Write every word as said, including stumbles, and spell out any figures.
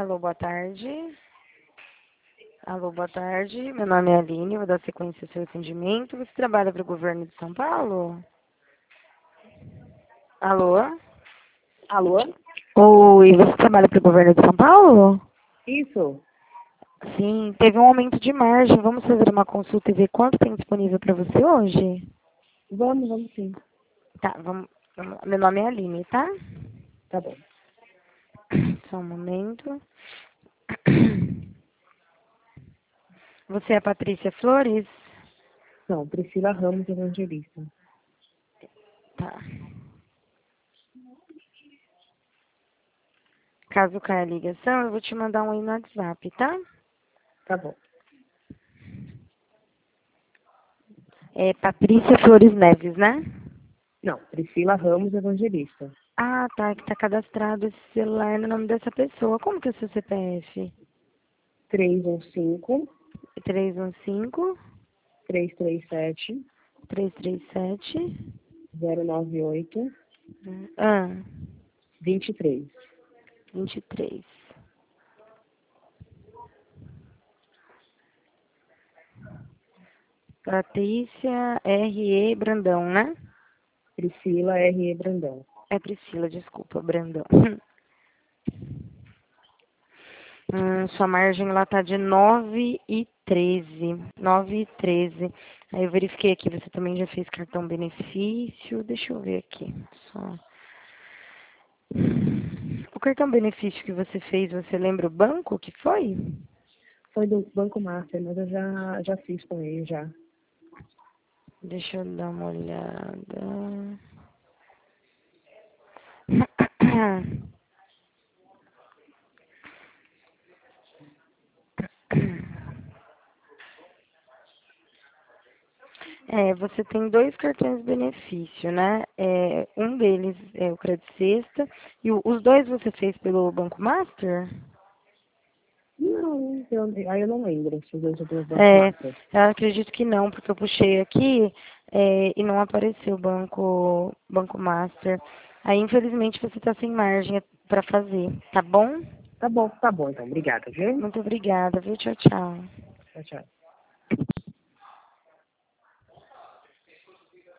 Alô, boa tarde. Alô, boa tarde. Meu nome é Aline, vou dar sequência ao seu atendimento. Você trabalha para o governo de São Paulo? Alô? Alô? Oi, você trabalha para o governo de São Paulo? Isso. Sim, teve um aumento de margem. Vamos fazer uma consulta e ver quanto tem disponível para você hoje? Vamos, vamos sim. Tá, vamos. vamos- Meu nome é Aline, tá? Tá bom. Só um momento. Você é a Patrícia Flores? Não, Priscila Ramos Evangelista. Tá. Caso caia a ligação, eu vou te mandar um aí no WhatsApp, tá? Tá bom. É Patrícia Flores Neves, né? Não, Priscila Ramos Evangelista. Ah, tá, que tá cadastrado esse celular no nome dessa pessoa. Como que é o seu C P F? três um cinco, três um cinco, três três sete, três três sete, zero nove oito, ah, vinte e três. vinte e três. Patrícia R E Brandão, né? Priscila R E Brandão. É Priscila, desculpa, Brandão. Hum, sua margem lá tá de nove e treze. nove e treze. Aí eu verifiquei aqui, você também já fez cartão benefício. Deixa eu ver aqui. Só. O cartão benefício que você fez, você lembra o banco que foi? Foi do Banco Master, mas eu já, já fiz com ele já. Deixa eu dar uma olhada. É, você tem dois cartões benefício, né? É, um deles é o Credit Sexta. E o- os dois você fez pelo Banco Master? Não, eu, aí eu não lembro se os dois são pelo Banco É, Master. eu acredito que não, porque eu puxei aqui é, e não apareceu o Banco, Banco Master. Aí, infelizmente, você está sem margem para fazer, tá bom? Tá bom, tá bom então. Obrigada, viu? Muito obrigada, viu? Tchau, tchau. Tchau, tchau.